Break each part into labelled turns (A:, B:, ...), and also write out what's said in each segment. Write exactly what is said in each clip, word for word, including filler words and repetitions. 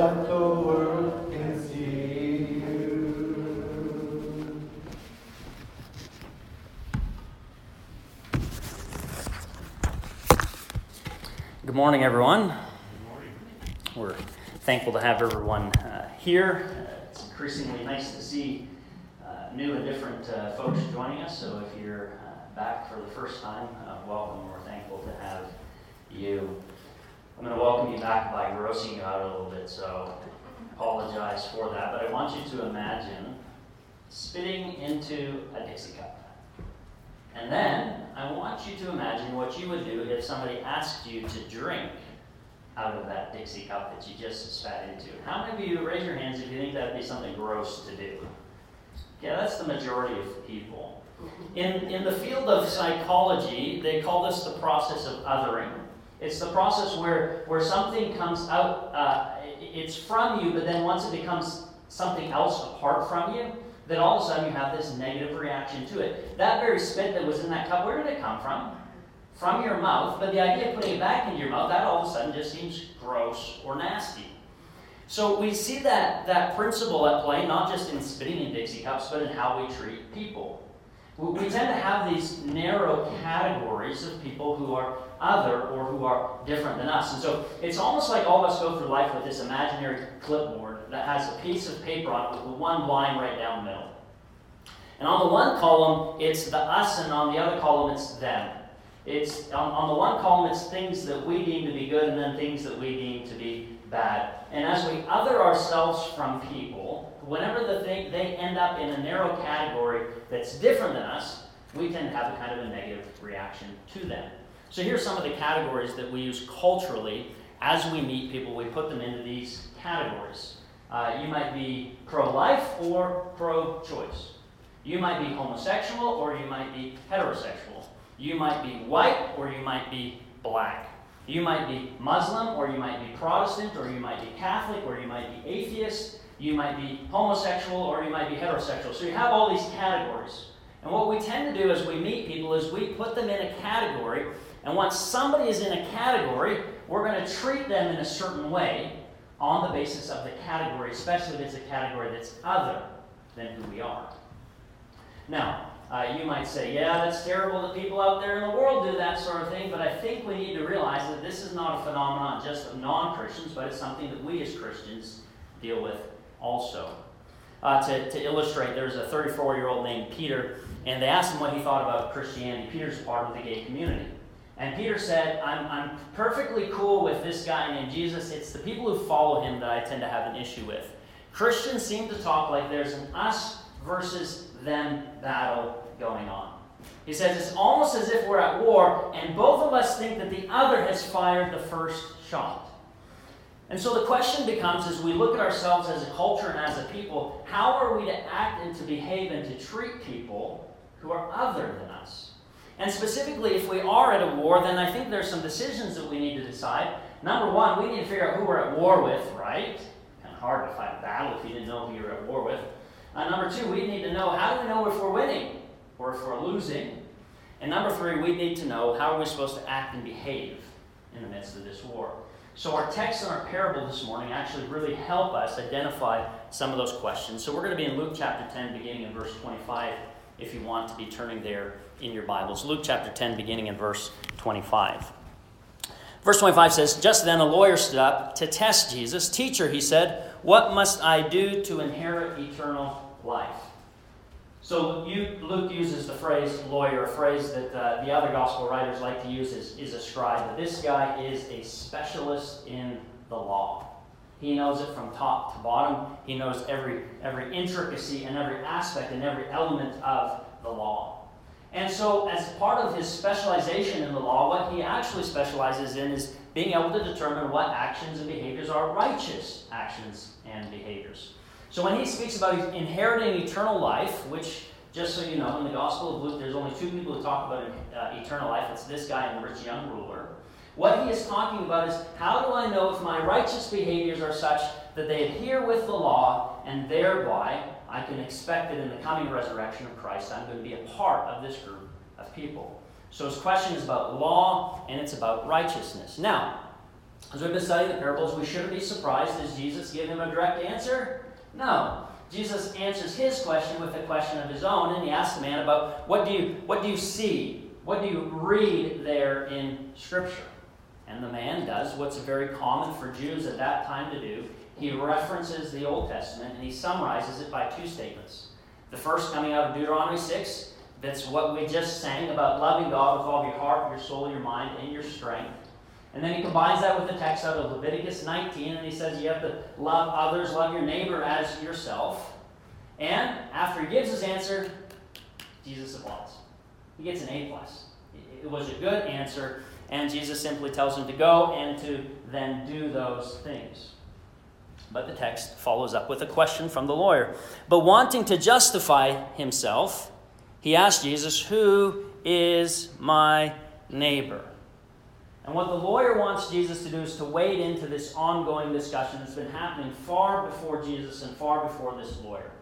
A: that the world can see you.
B: Good morning, everyone. Good morning. We're thankful to have everyone uh, here. Uh, it's increasingly nice to see uh, new and different uh, folks joining us. So if you're uh, back for the first time, uh, welcome. We're thankful to have you. I'm going to welcome you back by grossing you out a little bit, so I apologize for that. But I want you to imagine spitting into a Dixie cup. And then I want you to imagine what you would do if somebody asked you to drink out of that Dixie cup that you just spat into. How many of you, raise your hands if you think that would be something gross to do? Yeah, that's the majority of people. In, in the field of psychology, they call this the process of othering. It's the process where, where something comes out, uh, it's from you, but then once it becomes something else apart from you, then all of a sudden you have this negative reaction to it. That very spit that was in that cup, where did it come from? From your mouth, but the idea of putting it back into your mouth, that all of a sudden just seems gross or nasty. So we see that, that principle at play, not just in spitting in Dixie cups, but in how we treat people. We, we tend to have these narrow categories of people who are other or who are different than us. And so it's almost like all of us go through life with this imaginary clipboard that has a piece of paper on it with one line right down the middle. And on the one column, it's the us, and on the other column, it's them. It's on, on the one column, it's things that we deem to be good, and then things that we deem to be bad. And as we other ourselves from people, whenever the thing, they end up in a narrow category that's different than us, we tend to have a kind of a negative reaction to them. So here's some of the categories that we use culturally. As we meet people, we put them into these categories. Uh, you might be pro-life or pro-choice. You might be homosexual or you might be heterosexual. You might be white or you might be black. You might be Muslim or you might be Protestant or you might be Catholic or you might be atheist. You might be homosexual or you might be heterosexual. So you have all these categories. And what we tend to do as we meet people is we put them in a category, and once somebody is in a category, we're going to treat them in a certain way on the basis of the category, especially if it's a category that's other than who we are. Now, uh, you might say, yeah, that's terrible that people out there in the world do that sort of thing, but I think we need to realize that this is not a phenomenon just of non-Christians, but it's something that we as Christians deal with also. Uh, to, to illustrate, there's a thirty-four-year-old named Peter, and they asked him what he thought about Christianity. Peter's part of the gay community. And Peter said, I'm, I'm perfectly cool with this guy named Jesus. It's the people who follow him that I tend to have an issue with. Christians seem to talk like there's an us versus them battle going on. He says it's almost as if we're at war, and both of us think that the other has fired the first shot. And so the question becomes, as we look at ourselves as a culture and as a people, how are we to act and to behave and to treat people who are other than us? And specifically, if we are at a war, then I think there's some decisions that we need to decide. Number one, we need to figure out who we're at war with, right? Kind of hard to fight a battle if you didn't know who you were at war with. Uh, number two, we need to know, how do we know if we're winning or if we're losing? And number three, we need to know, how are we supposed to act and behave in the midst of this war? So our text and our parable this morning actually really help us identify some of those questions. So we're going to be in Luke chapter ten, beginning in verse twenty-five, if you want to be turning there in your Bibles. Luke chapter ten, beginning in verse twenty-five. Verse twenty-five says, "Just then a lawyer stood up to test Jesus. 'Teacher,' he said, 'what must I do to inherit eternal life?'" So you, Luke uses the phrase lawyer, a phrase that uh, the other gospel writers like to use is, is a scribe. But this guy is a specialist in the law. He knows it from top to bottom. He knows every, every intricacy and every aspect and every element of the law. And so as part of his specialization in the law, what he actually specializes in is being able to determine what actions and behaviors are righteous actions and behaviors. So when he speaks about inheriting eternal life, which, just so you know, in the Gospel of Luke, there's only two people who talk about uh, eternal life. It's this guy and the rich young ruler. What he is talking about is, how do I know if my righteous behaviors are such that they adhere with the law, and thereby I can expect that in the coming resurrection of Christ, I'm going to be a part of this group of people. So his question is about law, and it's about righteousness. Now, As we've been studying the parables, we shouldn't be surprised. Does Jesus give him a direct answer? No. Jesus answers his question with a question of his own, and he asks the man about what do you what do you see? What do you read there in Scripture? And the man does what's very common for Jews at that time to do. He references the Old Testament, and he summarizes it by two statements. The first coming out of Deuteronomy six, that's what we just sang about loving God with all your heart, your soul, your mind, and your strength. And then he combines that with the text out of Leviticus nineteen, and he says you have to love others, love your neighbor as yourself. And after he gives his answer, Jesus applauds. He gets an A plus. It was a good answer, and Jesus simply tells him to go and to then do those things. But the text follows up with a question from the lawyer. But wanting to justify himself, he asked Jesus, "Who is my neighbor?" And what the lawyer wants Jesus to do is to wade into this ongoing discussion that's been happening far before Jesus and far before this lawyer.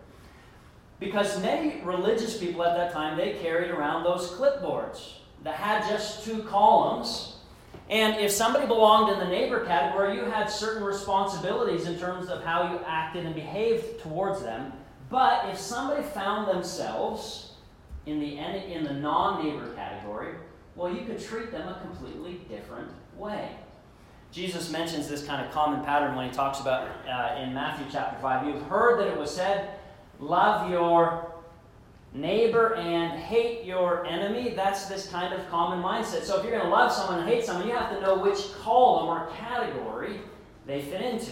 B: Because many religious people at that time, they carried around those clipboards that had just two columns. And if somebody belonged in the neighbor category, you had certain responsibilities in terms of how you acted and behaved towards them. But if somebody found themselves in the in the non-neighbor category, well, you could treat them a completely different way. Jesus mentions this kind of common pattern when he talks about uh, in Matthew chapter five. You've heard that it was said, love your neighbor and hate your enemy. That's this kind of common mindset. So if you're going to love someone and hate someone, you have to know which column or category they fit into.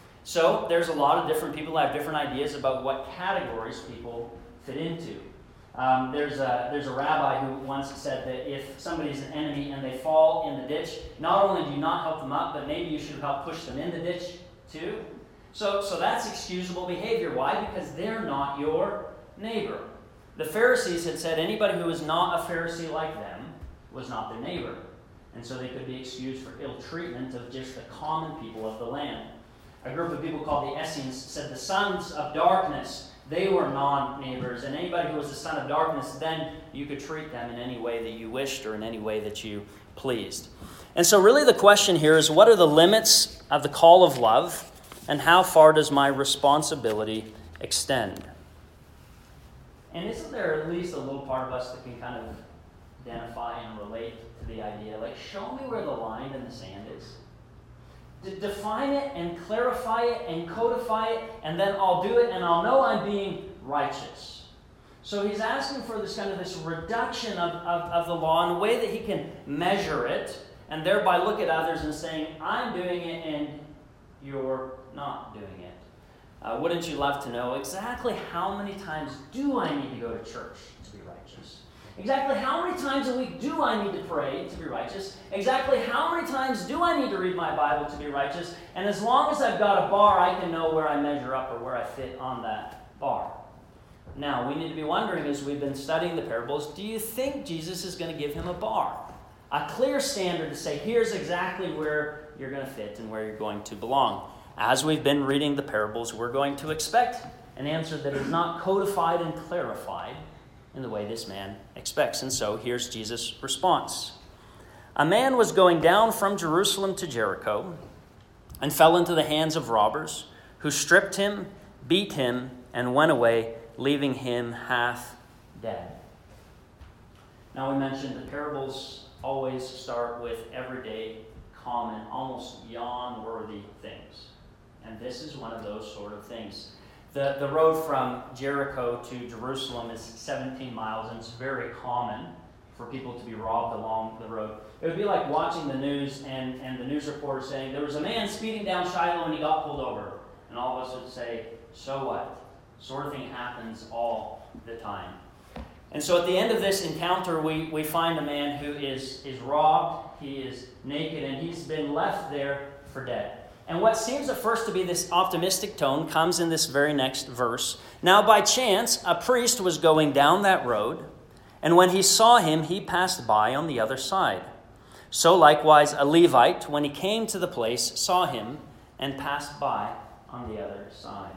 B: So there's a lot of different people that have different ideas about what categories people fit into. Um, there's a there's a rabbi who once said that if somebody's an enemy and they fall in the ditch, not only do you not help them up, but maybe you should help push them in the ditch too. So, so that's excusable behavior. Why? Because they're not your neighbor. The Pharisees had said anybody who was not a Pharisee like them was not their neighbor. And so they could be excused for ill treatment of just the common people of the land. A group of people called the Essenes said the sons of darkness, they were non-neighbors. And anybody who was the son of darkness, then you could treat them in any way that you wished or in any way that you pleased. And so really the question here is, what are the limits of the call of love? And how far does my responsibility extend? And isn't there at least a little part of us that can kind of identify and relate to the idea? Like, show me where the line in the sand is. D- define it and clarify it and codify it, and then I'll do it and I'll know I'm being righteous. So he's asking for this kind of this reduction of, of, of the law in a way that he can measure it and thereby look at others and saying, I'm doing it and you're not doing it. Uh, wouldn't you love to know exactly how many times do I need to go to church to be righteous? Exactly how many times a week do I need to pray to be righteous? Exactly how many times do I need to read my Bible to be righteous? And as long as I've got a bar, I can know where I measure up or where I fit on that bar. Now, we need to be wondering as we've been studying the parables, do you think Jesus is going to give him a bar? A clear standard to say, here's exactly where you're going to fit and where you're going to belong. As we've been reading the parables, we're going to expect an answer that is not codified and clarified in the way this man expects. And so here's Jesus' response. A man was going down from Jerusalem to Jericho and fell into the hands of robbers, who stripped him, beat him, and went away, leaving him half dead. Now we mentioned the parables always start with everyday, common, almost yawn-worthy things. And this is one of those sort of things. The, the road from Jericho to Jerusalem is seventeen miles, and it's very common for people to be robbed along the road. It would be like watching the news and, and the news reporter saying, there was a man speeding down Shiloh and he got pulled over. And all of us would say, so what? Sort of thing happens all the time. And so at the end of this encounter, we, we find a man who is, is robbed, he is naked, and he's been left there for dead. And what seems at first to be this optimistic tone comes in this very next verse. Now by chance, a priest was going down that road, and when he saw him, he passed by on the other side. So likewise, a Levite, when he came to the place, saw him and passed by on the other side.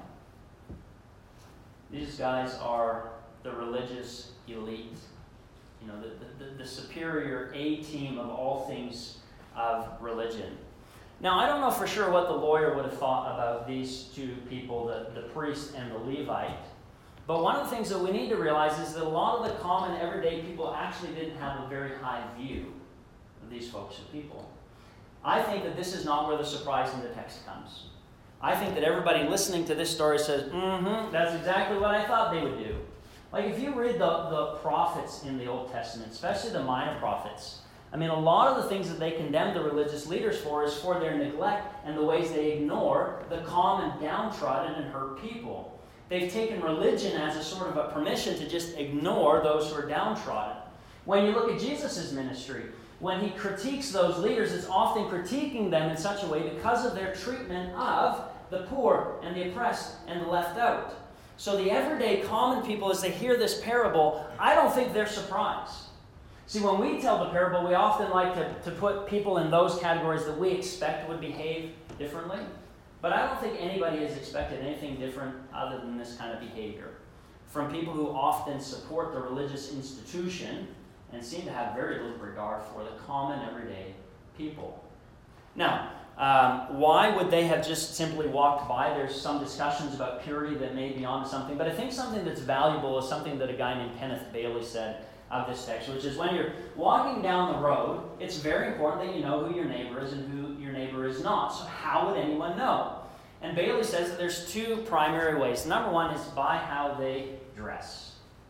B: These guys are the religious elite, you know, the, the, the superior A-team of all things of religion. Now, I don't know for sure what the lawyer would have thought about these two people, the, the priest and the Levite. But one of the things that we need to realize is that a lot of the common everyday people actually didn't have a very high view of these folks and people. I think that this is not where the surprise in the text comes. I think that everybody listening to this story says, mm-hmm, that's exactly what I thought they would do. Like if you read the, the prophets in the Old Testament, especially the minor prophets, I mean, a lot of the things that they condemn the religious leaders for is for their neglect and the ways they ignore the common downtrodden and hurt people. They've taken religion as a sort of a permission to just ignore those who are downtrodden. When you look at Jesus' ministry, when he critiques those leaders, it's often critiquing them in such a way because of their treatment of the poor and the oppressed and the left out. So the everyday common people, as they hear this parable, I don't think they're surprised. See, when we tell the parable, we often like to, to put people in those categories that we expect would behave differently. But I don't think anybody has expected anything different other than this kind of behavior from people who often support the religious institution and seem to have very little regard for the common everyday people. Now, um, why would they have just simply walked by? There's some discussions about purity that may be onto something, but I think something that's valuable is something that a guy named Kenneth Bailey said of this text, which is when you're walking down the road, it's very important that you know who your neighbor is and who your neighbor is not. So how would anyone know? And Bailey says that there's two primary ways. Number one is by how they dress.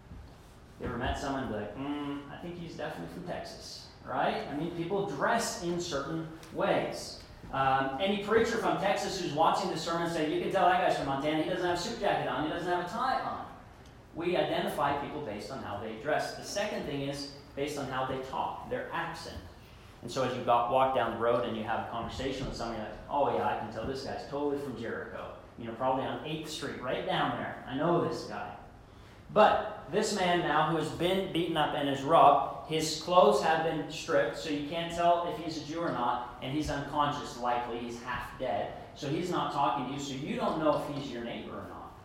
B: You ever met someone and be like, mm, I think he's definitely from Texas, right? I mean, people dress in certain ways. Um, any preacher from Texas who's watching the sermon say, you can tell that guy's from Montana, he doesn't have a suit jacket on, he doesn't have a tie on. We identify people based on how they dress. The second thing is based on how they talk, their accent. And so as you got, walk down the road and you have a conversation with somebody, like, oh yeah, I can tell this guy's totally from Jericho. You know, probably on eighth street, right down there. I know this guy. But this man now who has been beaten up and is robbed, his clothes have been stripped, so you can't tell if he's a Jew or not, and he's unconscious likely, he's half dead. So he's not talking to you, so you don't know if he's your neighbor or not.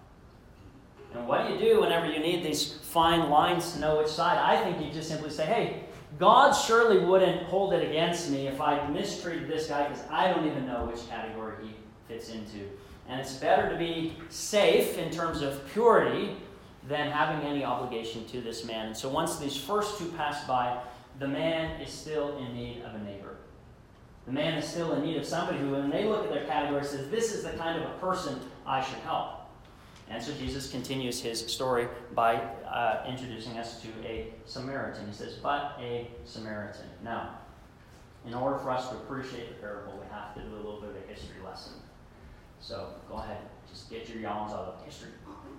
B: And what do you do whenever you need these fine lines to know which side? I think you just simply say, hey, God surely wouldn't hold it against me if I mistreated this guy because I don't even know which category he fits into. And it's better to be safe in terms of purity than having any obligation to this man. And so once these first two pass by, the man is still in need of a neighbor. The man is still in need of somebody who, when they look at their category, says, this is the kind of a person I should help. And so Jesus continues his story by uh, introducing us to a Samaritan. He says, but a Samaritan. Now, in order for us to appreciate the parable, we have to do a little bit of a history lesson. So go ahead, just get your yawns out of history.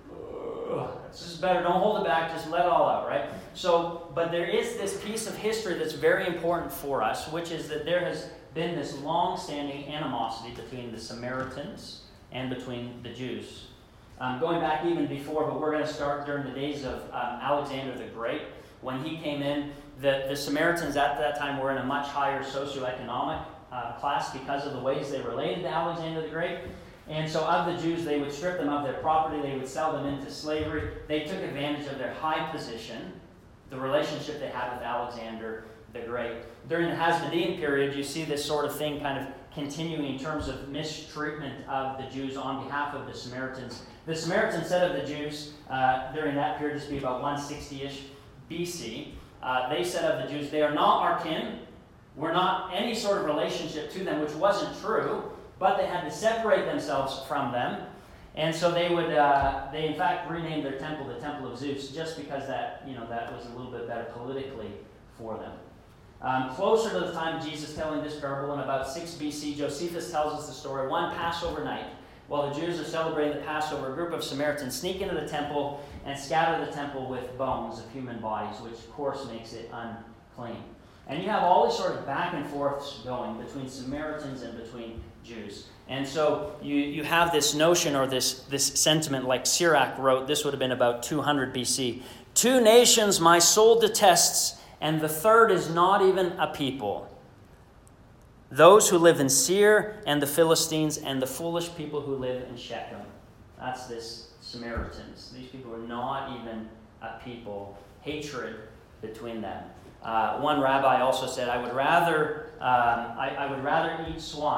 B: This is better. Don't hold it back. Just let it all out, right? So, but there is this piece of history that's very important for us, which is that there has been this long-standing animosity between the Samaritans and between the Jews. Um, going back even before, but we're going to start during the days of um, Alexander the Great. When he came in, the, the Samaritans at that time were in a much higher socioeconomic uh, class because of the ways they related to Alexander the Great. And so of the Jews, they would strip them of their property, they would sell them into slavery. They took advantage of their high position, the relationship they had with Alexander the Great. During the Hasmonean period, you see this sort of thing kind of continuing in terms of mistreatment of the Jews on behalf of the Samaritans. The Samaritans said of the Jews, uh, during that period, this would be about one sixty-ish B C, uh, they said of the Jews, they are not our kin, we're not any sort of relationship to them, which wasn't true, but they had to separate themselves from them. And so they would, uh, they in fact renamed their temple the Temple of Zeus, just because that, you know, that was a little bit better politically for them. Um, closer to the time of Jesus telling this parable, in about six B C, Josephus tells us the story. One Passover night, while the Jews are celebrating the Passover, a group of Samaritans sneak into the temple and scatter the temple with bones of human bodies, which of course makes it unclean. And you have all these sort of back and forths going between Samaritans and between Jews. And so you, you have this notion or this, this sentiment, like Sirach wrote, this would have been about two hundred B C. Two nations my soul detests, and the third is not even a people. Those who live in Seir and the Philistines and the foolish people who live in Shechem. That's this Samaritans. These people are not even a people. Hatred between them. Uh, one rabbi also said, I would rather um, I, I would rather eat swine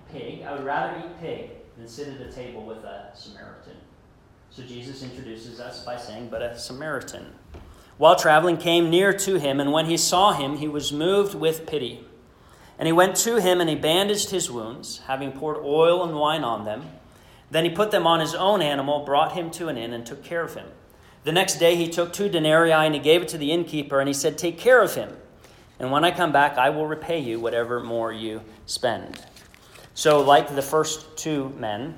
B: pig. I would rather eat pig than sit at a table with a Samaritan. So Jesus introduces us by saying, but a Samaritan. While traveling, came near to him, and when he saw him, he was moved with pity. And he went to him, and he bandaged his wounds, having poured oil and wine on them. Then he put them on his own animal, brought him to an inn, and took care of him. The next day he took two denarii, and he gave it to the innkeeper, and he said, take care of him. And when I come back, I will repay you whatever more you spend. So like the first two men,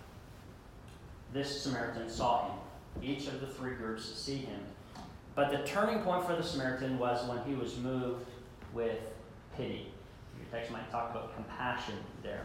B: this Samaritan saw him. Each of the three groups see him. But the turning point for the Samaritan was when he was moved with pity. Your text might talk about compassion there.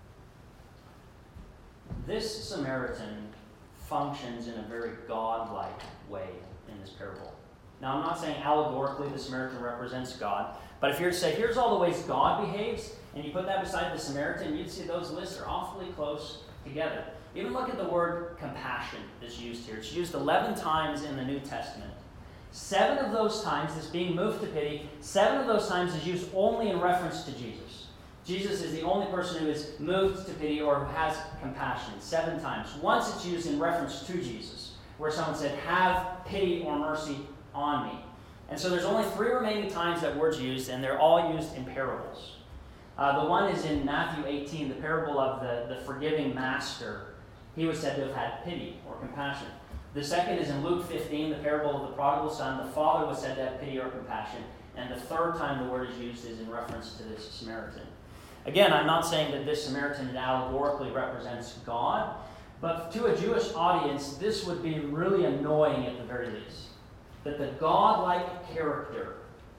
B: This Samaritan functions in a very godlike way in this parable. Now, I'm not saying allegorically the Samaritan represents God, but if you were to say, here's all the ways God behaves, and you put that beside the Samaritan, you'd see those lists are awfully close together. Even look at the word compassion that's used here. It's used eleven times in the New Testament. Seven of those times is being moved to pity. Seven of those times is used only in reference to Jesus. Jesus is the only person who is moved to pity or who has compassion. Seven times. Once it's used in reference to Jesus, where someone said, have pity or mercy on me. And so there's only three remaining times that word's used, and they're all used in parables. Uh, the one is in Matthew eighteen, the parable of the, the forgiving master. He was said to have had pity or compassion. The second is in Luke fifteen, the parable of the prodigal son. The father was said to have pity or compassion. And the third time the word is used is in reference to this Samaritan. Again, I'm not saying that this Samaritan allegorically represents God, but to a Jewish audience, this would be really annoying at the very least. That the God-like character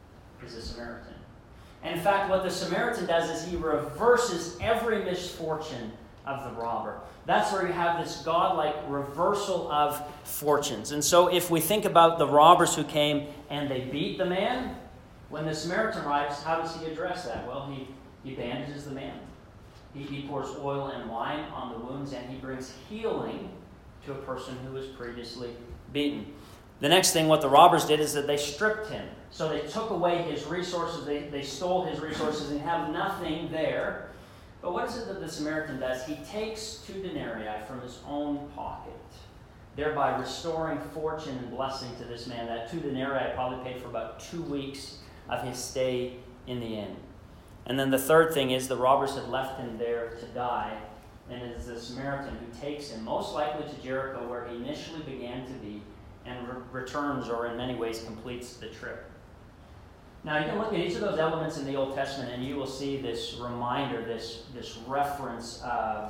B: is a Samaritan. And in fact, what the Samaritan does is he reverses every misfortune of the robber. That's where you have this God-like reversal of fortunes. And so if we think about the robbers who came and they beat the man, when the Samaritan arrives, how does he address that? Well, he, he bandages the man. He, he pours oil and wine on the wounds, and he brings healing to a person who was previously beaten. The next thing, what the robbers did is that they stripped him. So they took away his resources, they, they stole his resources, and have nothing there. But what is it that the Samaritan does? He takes two denarii from his own pocket, thereby restoring fortune and blessing to this man. That two denarii probably paid for about two weeks of his stay in the inn. And then the third thing is the robbers had left him there to die, and it is the Samaritan who takes him, most likely to Jericho, where he initially began to be, and re- returns or in many ways completes the trip. Now, you can look at each of those elements in the Old Testament and you will see this reminder, this, this reference of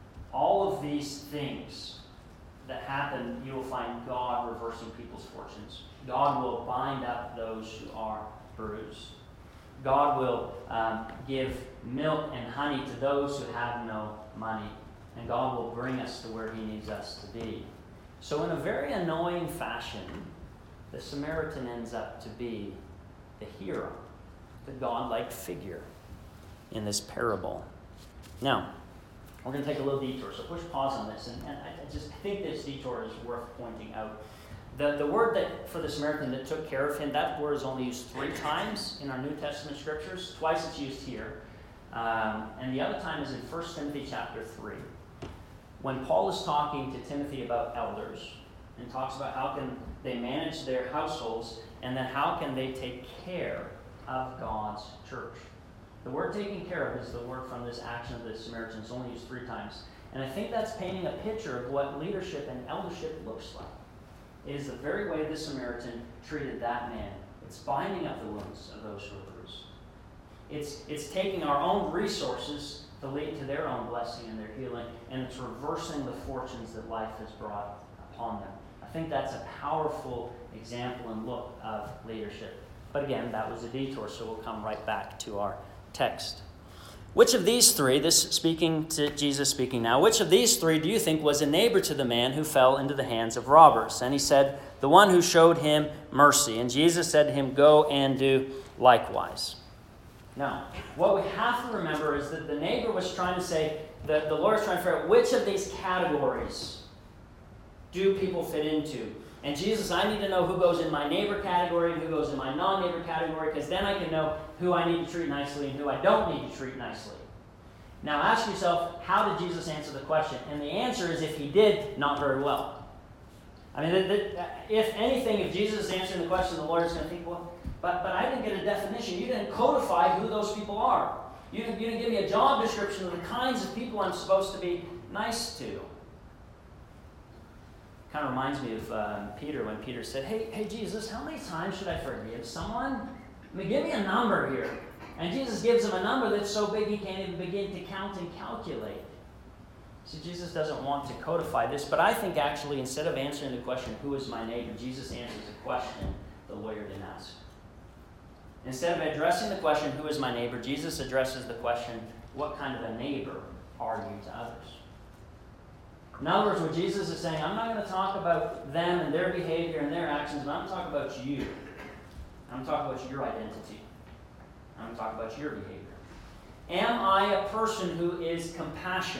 B: all of these things that happen. You will find God reversing people's fortunes. God will bind up those who are bruised. God will um, give milk and honey to those who have no money. And God will bring us to where he needs us to be. So in a very annoying fashion, the Samaritan ends up to be the hero, the God-like figure in this parable. Now, we're going to take a little detour, so push pause on this. And, and I just think this detour is worth pointing out. The, the word that for the Samaritan that took care of him, that word is only used three times in our New Testament scriptures. Twice it's used here. Um, and the other time is in First Timothy chapter three. When Paul is talking to Timothy about elders and talks about how can they manage their households and then how can they take care of God's church. The word taking care of is the word from this action of the Samaritan. It's only used three times. And I think that's painting a picture of what leadership and eldership looks like. It is the very way the Samaritan treated that man. It's binding up the wounds of those who are bruised. It's, it's taking our own resources to lead to their own blessing and their healing, and it's reversing the fortunes that life has brought upon them. I think that's a powerful example and look of leadership. But again, that was a detour, so we'll come right back to our text. Which of these three, this speaking to Jesus speaking now, which of these three do you think was a neighbor to the man who fell into the hands of robbers? And he said, the one who showed him mercy. And Jesus said to him, go and do likewise. Now, what we have to remember is that the neighbor was trying to say, that the Lord is trying to figure out which of these categories do people fit into. And Jesus, I need to know who goes in my neighbor category and who goes in my non-neighbor category, because then I can know who I need to treat nicely and who I don't need to treat nicely. Now ask yourself, how did Jesus answer the question? And the answer is, if he did, not very well. I mean, th- th- if anything, if Jesus is answering the question, the lawyer's going to think, well, but, but I didn't get a definition. You didn't codify who those people are. You didn't, you didn't give me a job description of the kinds of people I'm supposed to be nice to. Kind of reminds me of um, Peter, when Peter said, hey, hey, Jesus, how many times should I forgive someone? I mean, give me a number here. And Jesus gives him a number that's so big he can't even begin to count and calculate. See, Jesus doesn't want to codify this, but I think actually instead of answering the question, who is my neighbor, Jesus answers a question the lawyer didn't ask. Instead of addressing the question, who is my neighbor, Jesus addresses the question, what kind of a neighbor are you to others? In other words, what Jesus is saying, I'm not going to talk about them and their behavior and their actions, but I'm talking about you. I'm talking about your identity. I'm going to talk about your behavior. Am I a person who is compassionate?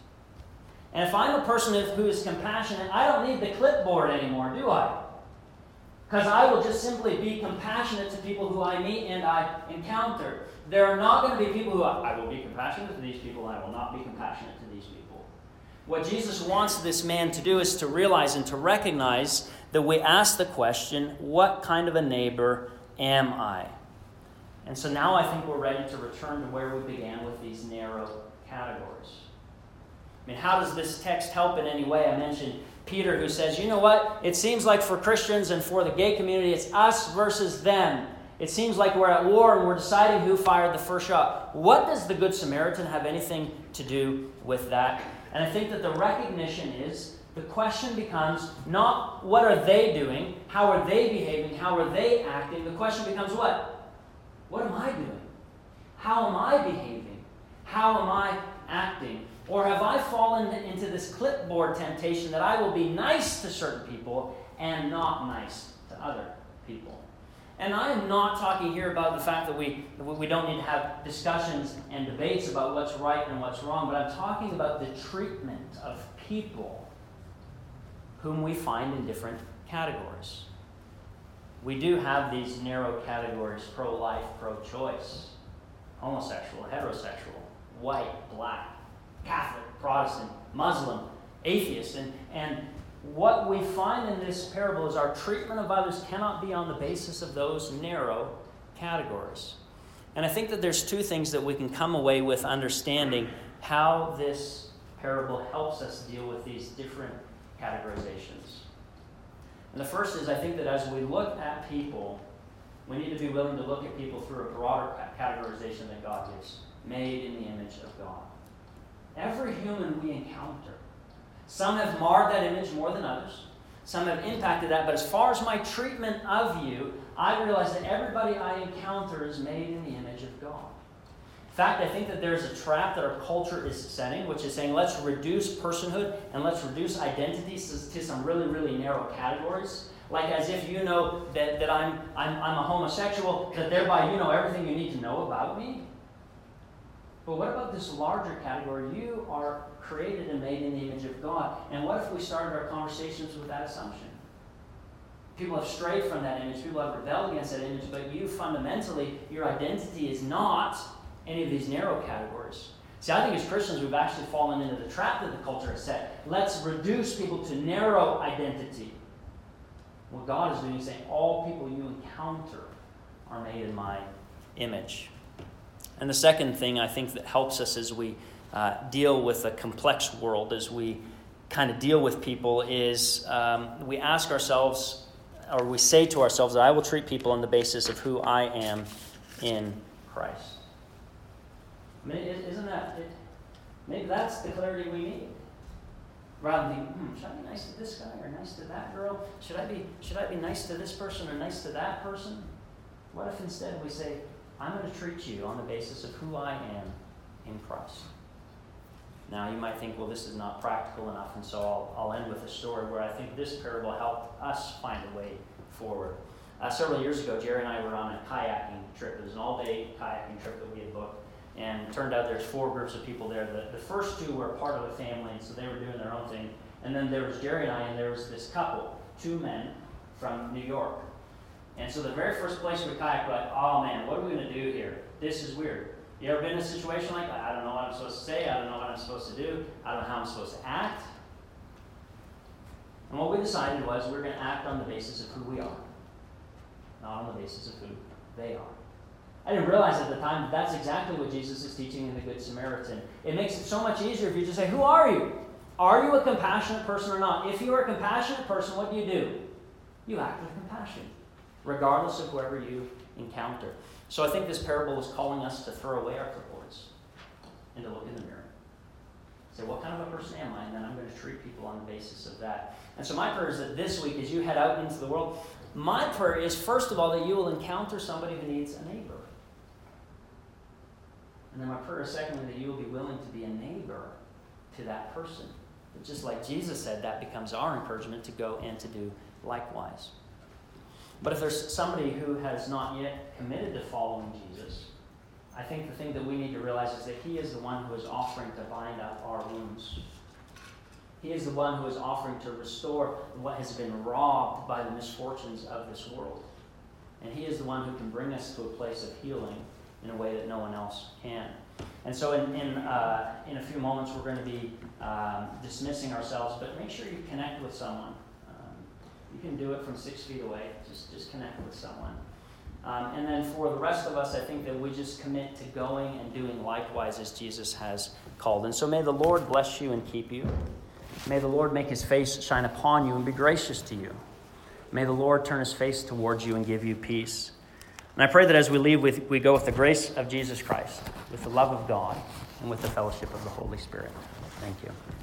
B: And if I'm a person who is compassionate, I don't need the clipboard anymore, do I? Because I will just simply be compassionate to people who I meet and I encounter. There are not going to be people who I, I will be compassionate to these people, and I will not be compassionate to these people. What Jesus wants this man to do is to realize and to recognize that we ask the question, what kind of a neighbor am I? And so now I think we're ready to return to where we began with these narrow categories. I mean, how does this text help in any way? I mentioned Peter, who says, you know what? It seems like for Christians and for the gay community, it's us versus them. It seems like we're at war and we're deciding who fired the first shot. What does the Good Samaritan have anything to do with that? And I think that the recognition is, the question becomes not what are they doing, how are they behaving, how are they acting? The question becomes what? What am I doing? How am I behaving? How am I acting? Or have I fallen into this clipboard temptation that I will be nice to certain people and not nice to other people? And I am not talking here about the fact that we, we don't need to have discussions and debates about what's right and what's wrong, but I'm talking about the treatment of people whom we find in different categories. We do have these narrow categories: pro-life, pro-choice, homosexual, heterosexual, white, black, Catholic, Protestant, Muslim, atheist. And, and what we find in this parable is our treatment of others cannot be on the basis of those narrow categories. And I think that there's two things that we can come away with understanding how this parable helps us deal with these different categorizations. And the first is, I think that as we look at people, we need to be willing to look at people through a broader categorization that God gives, made in the image of God. Every human we encounter, some have marred that image more than others. Some have impacted that. But as far as my treatment of you, I realize that everybody I encounter is made in the image of God. In fact, I think that there's a trap that our culture is setting, which is saying let's reduce personhood and let's reduce identities to, to some really, really narrow categories. Like as if you know that, that I'm, I'm, I'm a homosexual, that thereby you know everything you need to know about me. But what about this larger category? You are created and made in the image of God. And what if we started our conversations with that assumption? People have strayed from that image. People have rebelled against that image. But you fundamentally, your identity is not any of these narrow categories. See, I think as Christians, we've actually fallen into the trap that the culture has set. Let's reduce people to narrow identity. What God is doing is saying all people you encounter are made in my image. And the second thing I think that helps us as we uh, deal with a complex world, as we kind of deal with people, is um, we ask ourselves, or we say to ourselves, that I will treat people on the basis of who I am in Christ. I mean, isn't that, it, maybe that's the clarity we need. Rather than, hmm, should I be nice to this guy or nice to that girl? Should I be, should I be nice to this person or nice to that person? What if instead we say, I'm going to treat you on the basis of who I am in Christ? Now, you might think, well, this is not practical enough, and so I'll, I'll end with a story where I think this parable helped us find a way forward. Uh, several years ago, Jerry and I were on a kayaking trip. It was an all-day kayaking trip that we had booked, and it turned out there's four groups of people there. The, the first two were part of a family, and so they were doing their own thing. And then there was Jerry and I, and there was this couple, two men from New York. And so the very first place we kayaked, we're like, oh man, what are we going to do here? This is weird. You ever been in a situation like that? I don't know what I'm supposed to say. I don't know what I'm supposed to do. I don't know how I'm supposed to act. And what we decided was we we're going to act on the basis of who we are, not on the basis of who they are. I didn't realize at the time that that's exactly what Jesus is teaching in the Good Samaritan. It makes it so much easier if you just say, who are you? Are you a compassionate person or not? If you are a compassionate person, what do you do? You act with compassion, regardless of whoever you encounter. So I think this parable is calling us to throw away our clipboards and to look in the mirror. Say, what kind of a person am I? And then I'm going to treat people on the basis of that. And so my prayer is that this week, as you head out into the world, my prayer is, first of all, that you will encounter somebody who needs a neighbor. And then my prayer is, secondly, that you will be willing to be a neighbor to that person. But just like Jesus said, that becomes our encouragement to go and to do likewise. But if there's somebody who has not yet committed to following Jesus, I think the thing that we need to realize is that he is the one who is offering to bind up our wounds. He is the one who is offering to restore what has been robbed by the misfortunes of this world. And he is the one who can bring us to a place of healing in a way that no one else can. And so in in, uh, in a few moments we're going to be um, dismissing ourselves, but make sure you connect with someone. Um, you can do it from six feet away. Just, just connect with someone. Um, and then for the rest of us, I think that we just commit to going and doing likewise as Jesus has called. And so may the Lord bless you and keep you. May the Lord make his face shine upon you and be gracious to you. May the Lord turn his face towards you and give you peace. And I pray that as we leave, with, we go with the grace of Jesus Christ, with the love of God, and with the fellowship of the Holy Spirit. Thank you.